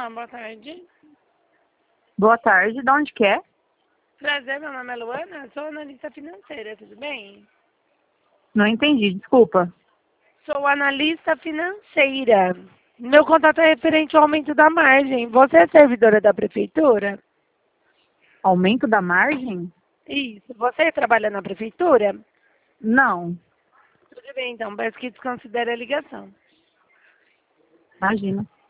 Olá, boa tarde. Boa tarde, de onde que é? Prazer, meu nome é Luana, sou analista financeira, tudo bem? Não entendi, desculpa. Sou analista financeira. Meu contato é referente ao aumento da margem. Você é servidora da prefeitura? Aumento da margem? Isso. Você trabalha na prefeitura? Não, Tudo bem, então. Peço que desconsidere a ligação. imagina.